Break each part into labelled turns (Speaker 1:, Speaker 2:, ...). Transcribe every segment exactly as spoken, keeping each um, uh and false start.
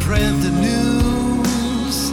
Speaker 1: read the news.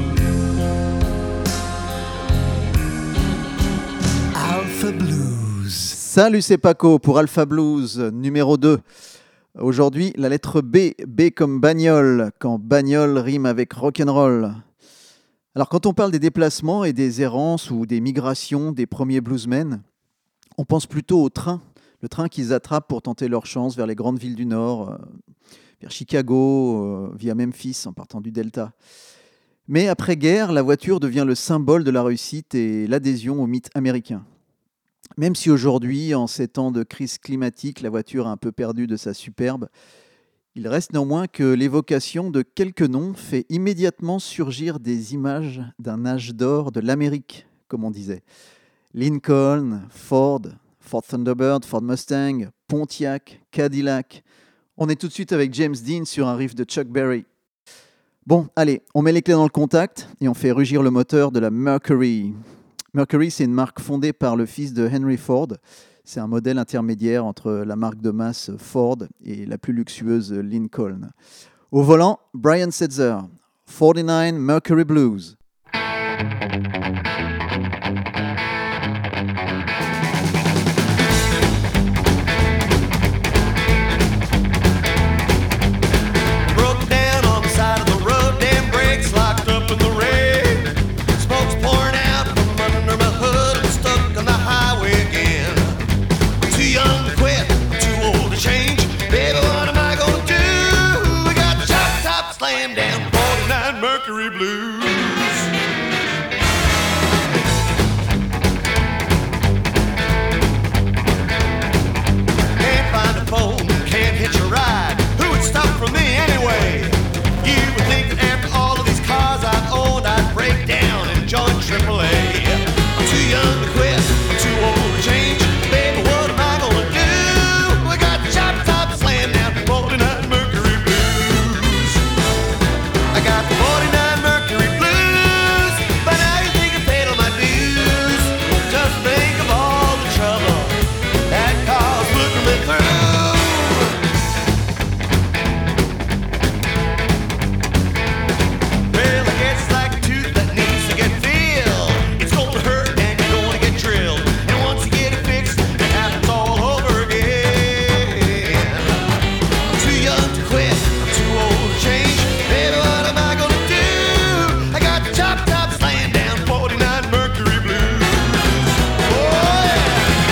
Speaker 1: Alpha Blues.
Speaker 2: Salut, c'est Paco pour Alpha Blues numéro deux. Aujourd'hui, la lettre B, B comme bagnole, quand bagnole rime avec rock'n'roll. Alors quand on parle des déplacements et des errances ou des migrations des premiers bluesmen, on pense plutôt au train, le train qu'ils attrapent pour tenter leur chance vers les grandes villes du Nord, euh, vers Chicago, euh, via Memphis en partant du Delta. Mais après-guerre, la voiture devient le symbole de la réussite et l'adhésion au mythe américain. Même si aujourd'hui, en ces temps de crise climatique, la voiture a un peu perdu de sa superbe, il reste néanmoins que l'évocation de quelques noms fait immédiatement surgir des images d'un âge d'or de l'Amérique, comme on disait. Lincoln, Ford, Ford Thunderbird, Ford Mustang, Pontiac, Cadillac. On est tout de suite avec James Dean sur un riff de Chuck Berry. Bon, allez, on met les clés dans le contact et on fait rugir le moteur de la Mercury. Mercury, c'est une marque fondée par le fils de Henry Ford. C'est un modèle intermédiaire entre la marque de masse Ford et la plus luxueuse Lincoln. Au volant, Brian Setzer, forty-nine Mercury Blues.
Speaker 3: Mercury Blues. Can't find a phone, can't hitch a ride. Who would stop for me anyway? You would think that after all of these cars I've owned, I'd break down and join triple A. I'm too young to quit, I'm too old to change. Baby, what am I gonna do? I got chop top slam down, forty-nine Mercury Blues. I got the forty-nine Mercury Blues. By now you think I paid all my dues. Just think of all the trouble that car's putting me through. Well, I guess it's like a tooth that needs to get filled. It's gonna hurt and you're gonna get drilled. And once you get it fixed, it happens all over again. I'm too young to quit, I'm too old to change. Baby, what am I gonna do? I got the chop top slam down, forty-nine Mercury Blues. Oh yeah.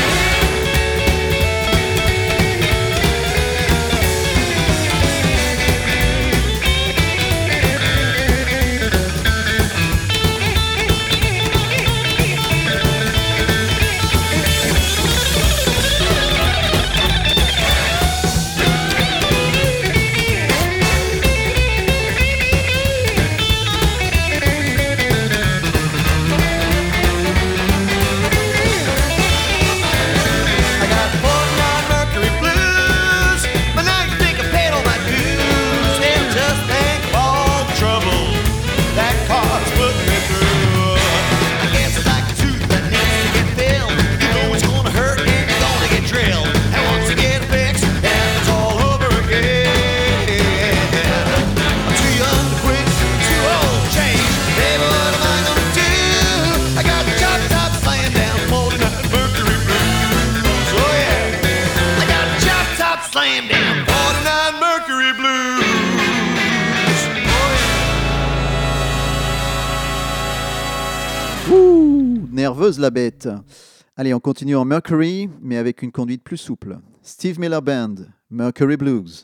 Speaker 3: I got the forty-nine Mercury Blues. But now you think I paid all my dues. And just think of all the trouble that car's putting me through. I guess it's like a tooth that needs to get filled. You know it's gonna hurt and you're gonna get drilled. And once you get it fixed, it happens all over again. I'm too young to quit, too old to change. Baby, what am I gonna do? I got the chop top slam down, forty-nine Mercury Blues. Oh yeah, I got the chop top slam down, forty-nine Mercury Blues. Oh yeah.
Speaker 2: Ouh, nerveuse la bête. Allez, on continue en Mercury, mais avec une conduite plus souple. Steve Miller Band, Mercury Blues.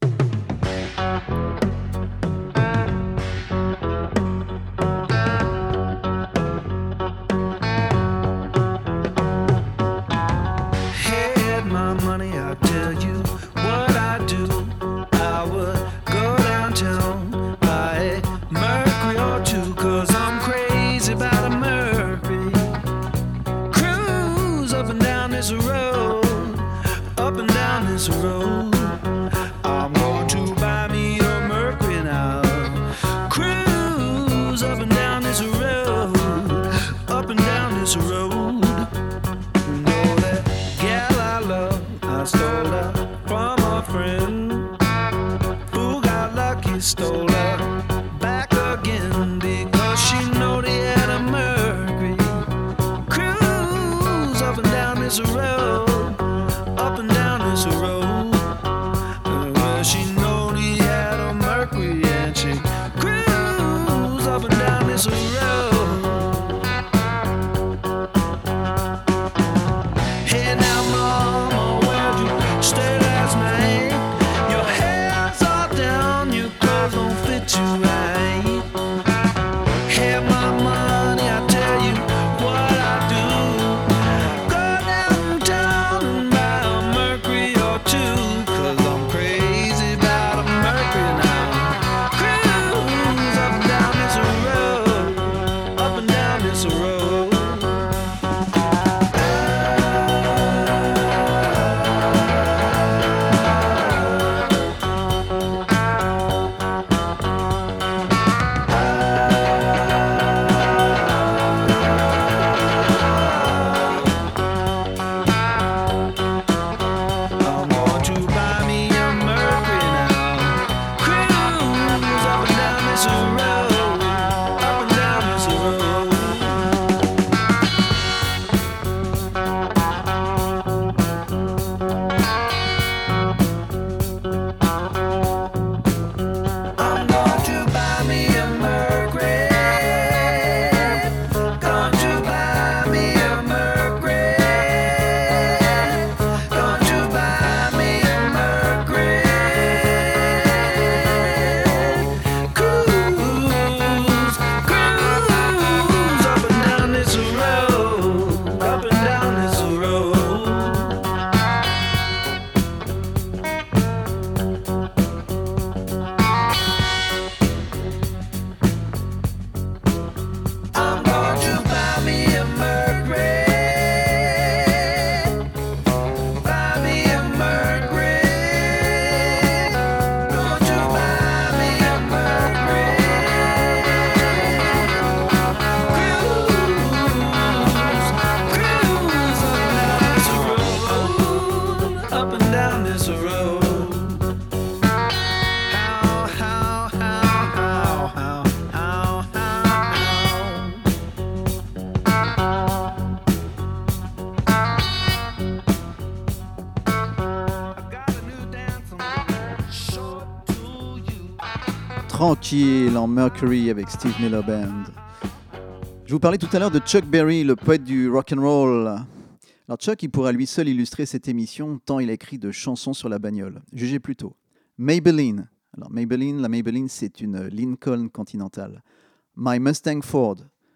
Speaker 1: Had my money, I'll tell you what I do. I would go downtown, buy a Mercury or two, cause I'm crazy about a Mercury. Cruise up and down this road, up and down this road. he stole her back again because she know he had a Mercury. Cruise up and down this road, up and down this road. Uh, well, she know he had a Mercury and she cruise up and down this road. Hey now, mama, where'd you stay last night? Your hair's all down, your clothes don't fit you right. Hey, my money, I tell you what I do. Go downtown and buy a Mercury or two, 'cause I'm crazy about a Mercury now. Cruise up and down this road, up and down this road. I'm going to buy me a Mercury now. Cruise up and down this road, up and down this road. I'm going to buy me a Mercury. Going to buy me a Mercury. Going to buy me a Mercury. Cruise, cruise up and down this road, up and down this road. I'm going to buy me a Mercury. Buy me a Mercury. Going to buy me a Mercury. Cruise, cruise up and down this road, up and down this road. How, how, how, how, how, how, how. I got a new dance I'm gonna show to you.
Speaker 2: Tranquille en Mercury avec Steve Miller Band. Je vous parlais tout à l'heure de Chuck Berry, le poète du rock and roll. Alors Chuck, il pourrait à lui seul illustrer cette émission tant il a écrit de chansons sur la bagnole. Jugez plutôt. Maybelline. Alors Maybelline, la Maybelline, c'est une Lincoln Continental. My Mustang Ford.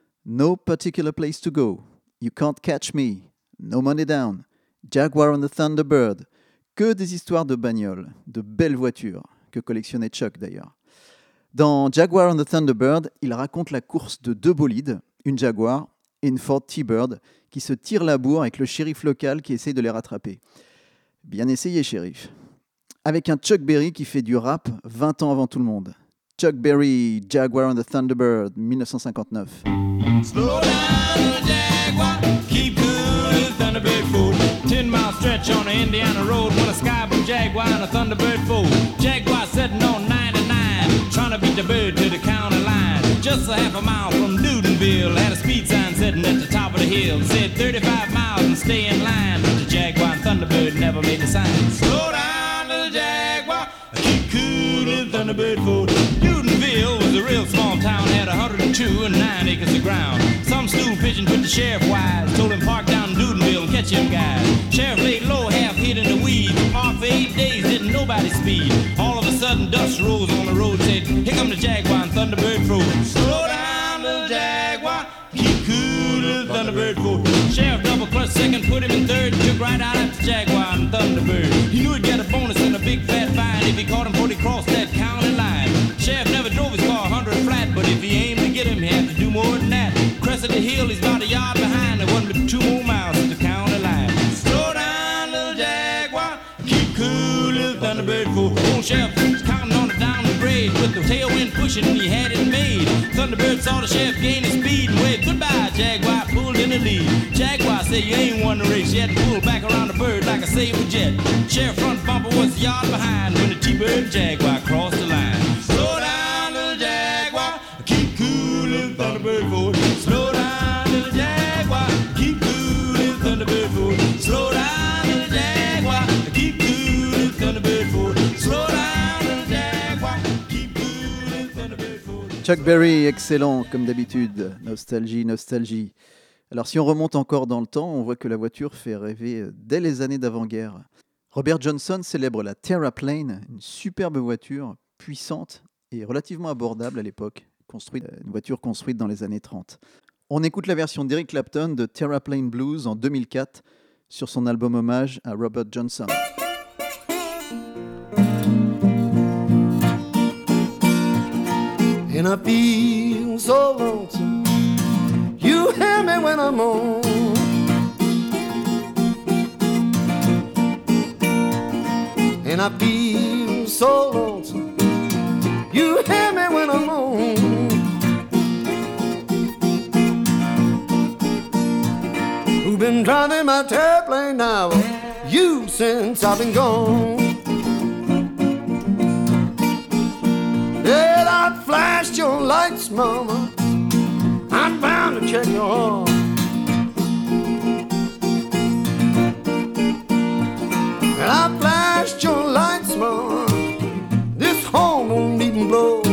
Speaker 2: No particular place to go. You can't catch me. No money down. Jaguar and the Thunderbird. Que des histoires de bagnoles, de belles voitures, que collectionnait Chuck d'ailleurs. Dans Jaguar and the Thunderbird, il raconte la course de deux bolides, une Jaguar et une Ford T-Bird, qui se tirent la bourre avec le shérif local qui essaye de les rattraper. Bien essayé, shérif. Avec un Chuck Berry qui fait du rap vingt ans avant tout le monde. Chuck Berry, Jaguar and the Thunderbird, dix-neuf cent cinquante-neuf.
Speaker 4: Slow down, little Jaguar, keep cool, little Thunderbird fool. Ten mile stretch on the Indiana road when a sky blue Jaguar and a Thunderbird fool. Jaguar sitting on ninety-nine, trying to beat the bird to the county line. Just a half a mile from Newtonville, had a speed sign sitting at the top of the hill. It said thirty-five miles and stay in line, but the Jaguar and Thunderbird never made the sign. Slow down, little Jaguar, keep cool, little Thunderbird fool. Newtonville was a real small town, had one hundred two and nine acres of ground. Some stool pigeon put the sheriff wise, told him park down in Newtonville and catch him guys. Sheriff laid low, half hid in the weeds, parked for eight days, didn't nobody speed. All of a sudden dust rose on the road, said, here come the Jaguar and Thunderbird fool. Slow down, little Jaguar, keep cool, little Thunderbird fool. Sheriff double clutched second, put him in third, took right out after Jaguar and Thunderbird. He knew he'd get a bonus and a big fat fine if he caught him before he crossed that county line. Sheriff never drove his car one hundred flat, but if he aimed to get him, he had to do more than that. Crested the hill, he's about a yard behind, there wasn't but two more miles to the county line. Slow down, little Jaguar, keep cool, little Thunderbird fool. Old sheriff was counting on it down the grade with the tailwind pushing, and he had it made. Thunderbird saw the sheriff gain his speed and waved goodbye. Jaguar pulled in the lead. Jaguar said, you ain't won the race yet. Pulled back around the bird like a saber jet. Sheriff front bumper was a yard behind when the T-Bird and Jaguar crossed the line. Slow
Speaker 2: Chuck Berry, excellent comme d'habitude. Nostalgie, nostalgie. Alors si on remonte encore dans le temps, on voit que la voiture fait rêver dès les années d'avant-guerre. Robert Johnson célèbre la Terraplane, une superbe voiture puissante et relativement abordable à l'époque, construite, une voiture construite dans les années trente. On écoute la version d'Eric Clapton de Terraplane Blues en deux mille quatre sur son album hommage à Robert Johnson.
Speaker 3: And I feel so lonesome. You hear me when I'm on. And I feel so lonesome. You hear me when I'm on. Who've been driving my airplane now? You since I've been gone. Well, I flashed your lights, mama. I'm bound to check your heart. And I flashed your lights, mama. This horn won't even blow.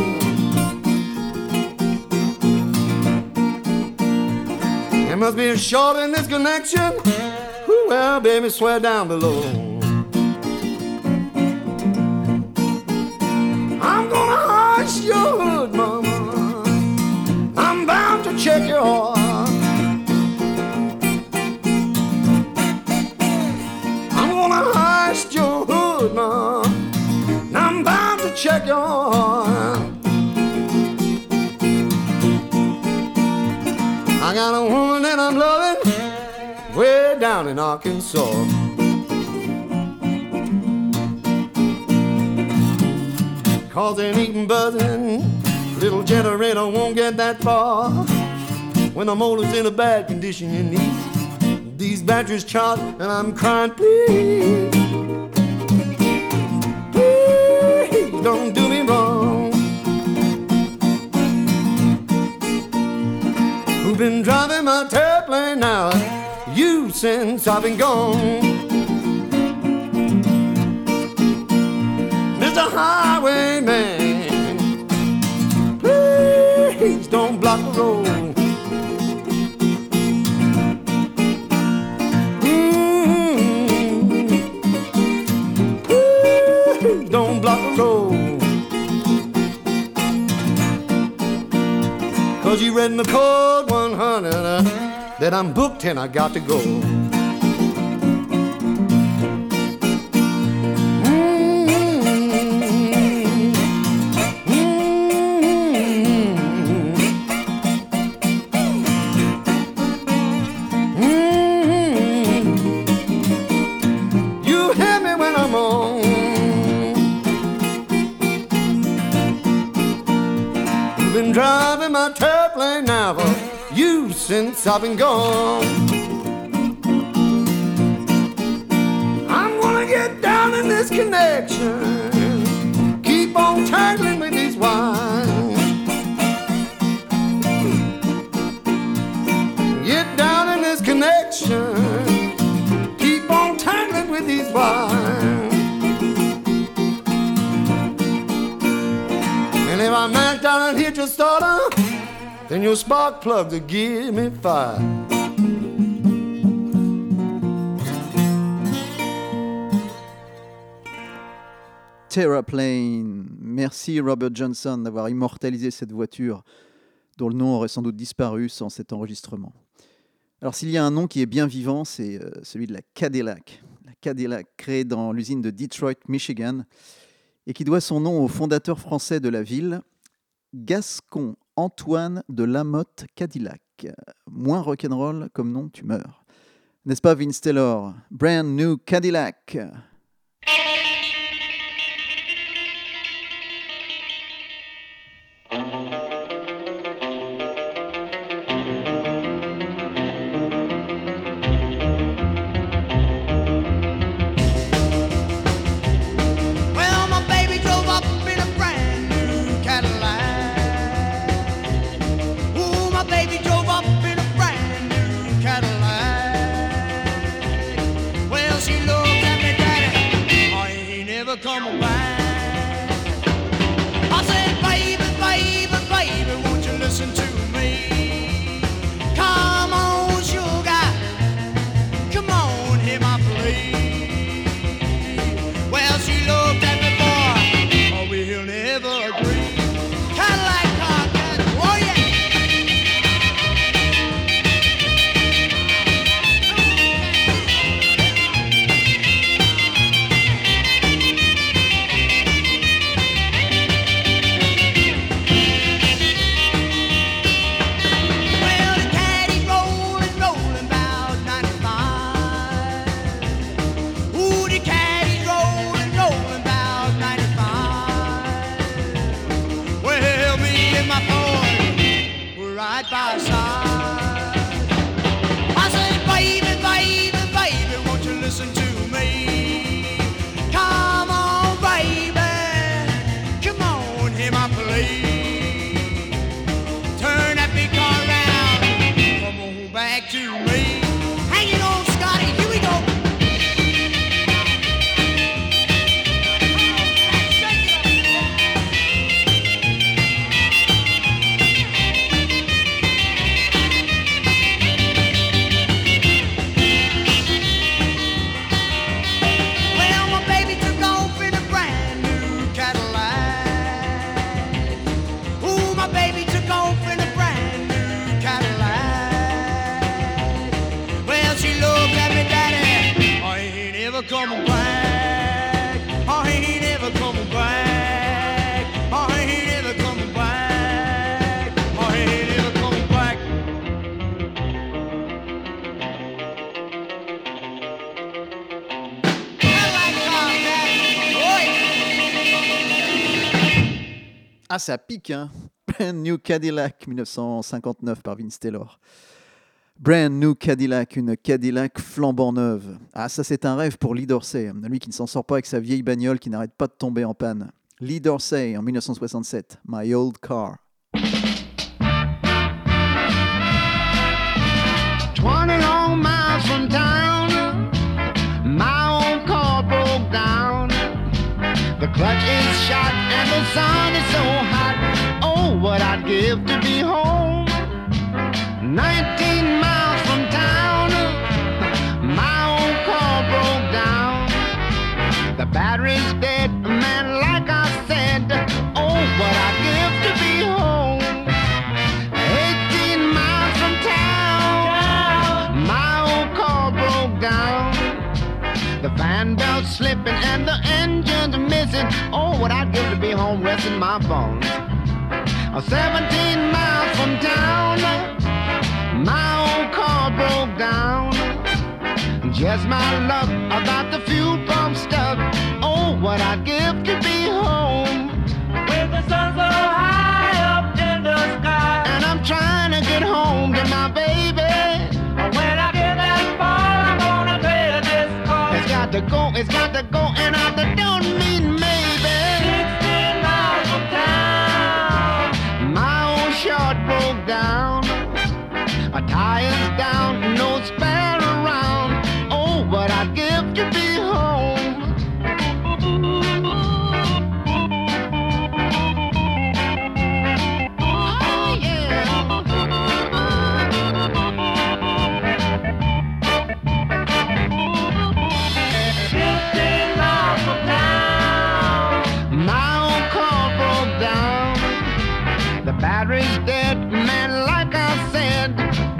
Speaker 3: There must be a short in this connection. Ooh, well, baby, swear down below. I'm gonna hush your hood, mama. I'm bound to check your heart. I'm gonna hush your hood, mama. I'm bound to check your heart. I got a woman that I'm loving way down in Arkansas. Cause ain't even buzzing, little generator won't get that far. When the motor's in a bad condition, you need these batteries charged, and I'm crying, please, please don't do me wrong. Who've been driving my airplane now? You since I've been gone. Mister Highwayman, please don't block the road. Mm-hmm. Please don't block the road. Cause you read in the code one hundred uh, that I'm booked and I got to go. Driving my airplane now for you since I've been gone. I'm gonna get down in this connection, keep on tangling with these wires. Get down in this connection, keep on tangling with these wires. And if I mashed out and hit your starter, then your spark plug to give me fire.
Speaker 2: Terraplane. Merci Robert Johnson d'avoir immortalisé cette voiture dont le nom aurait sans doute disparu sans cet enregistrement. Alors s'il y a un nom qui est bien vivant, c'est euh, celui de la Cadillac. La Cadillac créée dans l'usine de Detroit, Michigan, et qui doit son nom au fondateur français de la ville, Gascon Antoine de Lamotte Cadillac. Moins rock'n'roll comme nom, tu meurs. N'est-ce pas Vince Taylor? Brand New Cadillac.
Speaker 3: Well, she looked at me, Daddy. by side. I say, baby, baby, baby, won't you listen to me? Come on, baby, come on, hear my plea. Turn that big car around, come on back to me. Hang it on, Scotty, here we go. Coming back, I ain't ever coming back, I ain't ever coming back, I ain't ever coming back. I like Cadillac,
Speaker 2: Ah, ça pique, hein. Brand New Cadillac, dix-neuf cent cinquanteneuf par Vince Taylor. Brand New Cadillac, une Cadillac flambant neuve. Ah, ça c'est un rêve pour Lee Dorsey, lui qui ne s'en sort pas avec sa vieille bagnole qui n'arrête pas de tomber en panne. Lee Dorsey en dix-neuf cent soixante-sept, My Old Car.
Speaker 3: twenty long miles from town, my old car broke down. The clutch is shot and the sun is so hot. Oh, what I'd give to be home. Nineteen miles from town, my old car broke down. The battery's dead, man, like I said. Oh, what I'd give to be home. Eighteen miles from town, my old car broke down. The fan belt's slipping and the engine's missing. Oh, what I'd give to be home, resting my bones. Seventeen miles from town, my old car broke down. Just my luck, I got the fuel pump stuck. Oh, what I'd give to be home. With the sun so high up in the sky, and I'm trying to get home to my baby. When I get that far, I'm gonna pay this car. It's got to go, it's got to go, and I don't mean maybe. Sixteen miles from town, my old short broke down. My tire's down, no spare around. Oh, what I'd give to be home. Oh, yeah. Fifteen miles from town, my old car broke down. The battery's dead, man, like I said.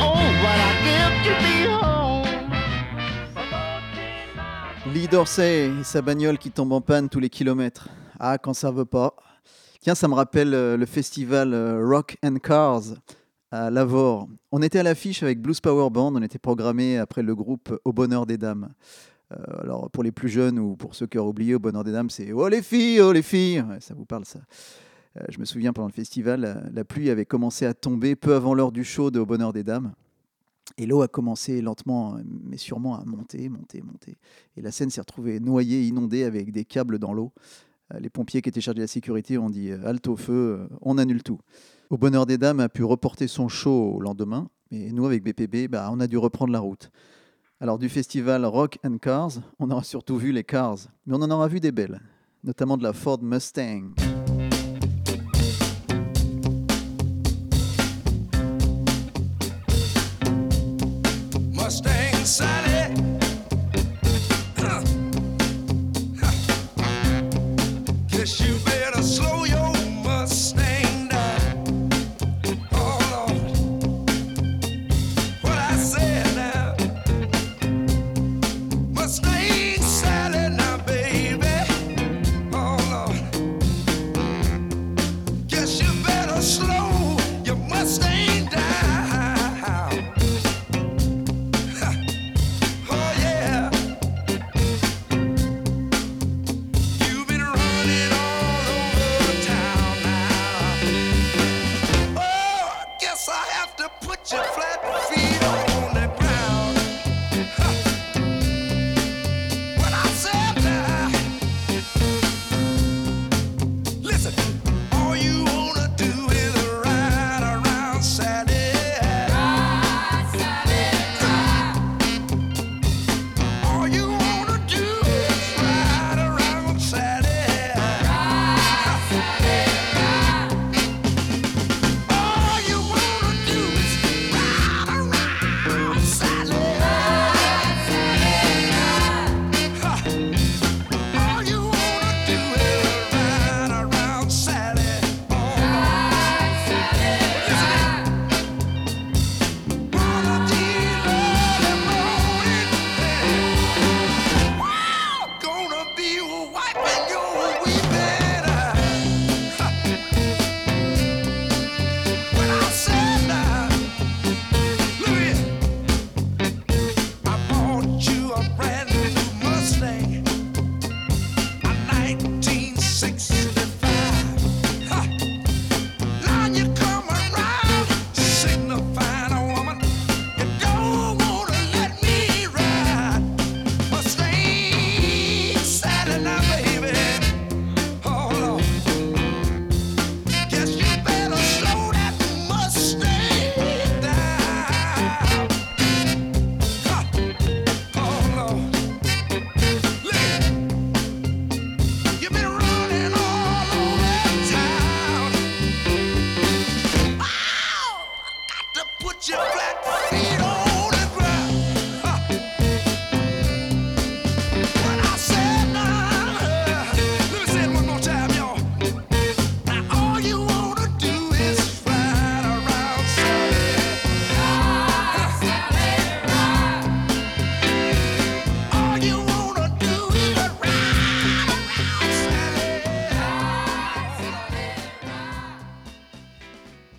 Speaker 2: Lee Dorsey et sa bagnole qui tombe en panne tous les kilomètres. Ah, quand ça veut pas. Tiens, ça me rappelle euh, le festival euh, Rock and Cars à Lavore. On était à l'affiche avec Blues Power Band, on était programmé après le groupe Au Bonheur des Dames. Euh, alors pour les plus jeunes ou pour ceux qui auraient oublié, Au Bonheur des Dames, c'est « Oh les filles, oh les filles !» Ouais, ça vous parle ça. Euh, je me souviens pendant le festival, la, la pluie avait commencé à tomber peu avant l'heure du show de Au Bonheur des Dames. Et l'eau a commencé lentement, mais sûrement à monter, monter, monter. Et la scène s'est retrouvée noyée, inondée avec des câbles dans l'eau. Les pompiers qui étaient chargés de la sécurité ont dit « halte au feu, on annule tout ». Au Bonheur des Dames a pu reporter son show au lendemain. Et nous, avec B P B, bah, on a dû reprendre la route. Alors du festival Rock and Cars, on aura surtout vu les Cars. Mais on en aura vu des belles, notamment de la Ford Mustang.
Speaker 1: Mustang Sally. Huh. Huh. Guess you better slow your Mustang down. Oh Lord, what I said now. Mustang Sally now, baby. Oh Lord.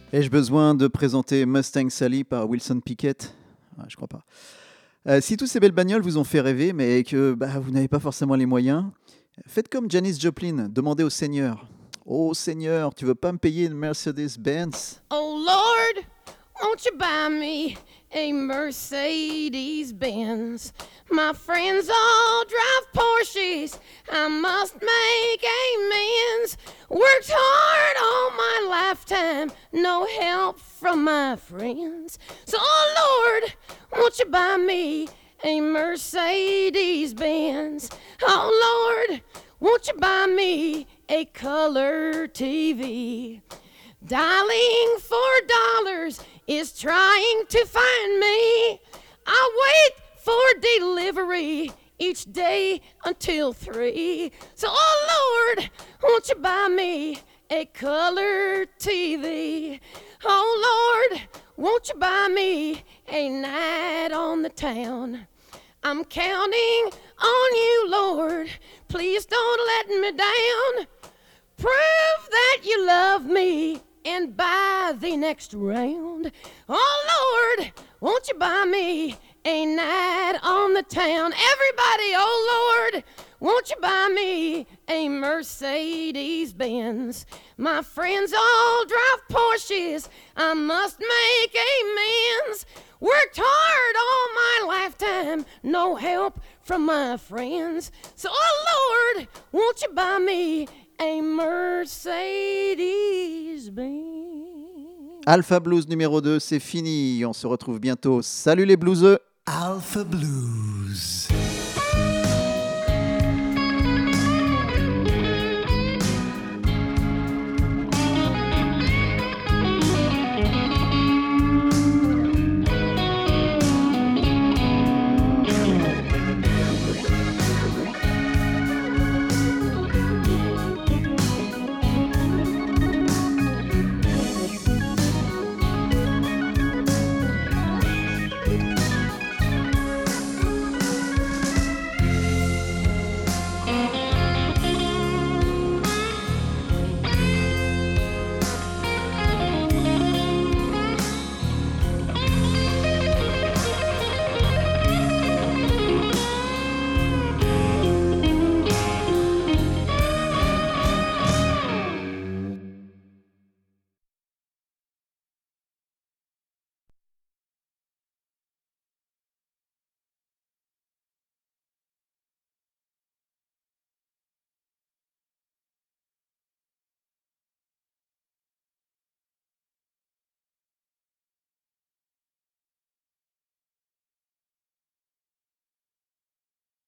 Speaker 2: Ai-je besoin de présenter Mustang Sally par Wilson Pickett? Ah, je crois pas. Euh, si toutes ces belles bagnoles vous ont fait rêver, mais que bah, vous n'avez pas forcément les moyens, faites comme Janis Joplin, demandez au Seigneur. Oh Seigneur, tu veux pas me payer une Mercedes-Benz?
Speaker 5: Oh Lord, won't you buy me a Mercedes-Benz? My friends all drive Porsches, I must make amends. Worked hard all my lifetime, no help from my friends. So oh Lord, won't you buy me a Mercedes-Benz? Oh Lord, won't you buy me a color T V? Dialing for dollars is trying to find me. I wait for delivery each day until three. So, oh Lord, won't you buy me a color T V? Oh Lord, won't you buy me a night on the town? I'm counting on you, Lord. Please don't let me down. Prove that you love me and buy the next round. Oh Lord, won't you buy me a night on the town? Everybody, oh Lord, won't you buy me a Mercedes-Benz? My friends all drive Porsches, I must make amends. Worked hard all my lifetime, no help from my friends. So, oh Lord, won't you buy me a Mercedes-Benz?
Speaker 2: Alpha Blues numéro deux, c'est fini. On se retrouve bientôt. Salut les blueseux.
Speaker 1: Alpha Blues.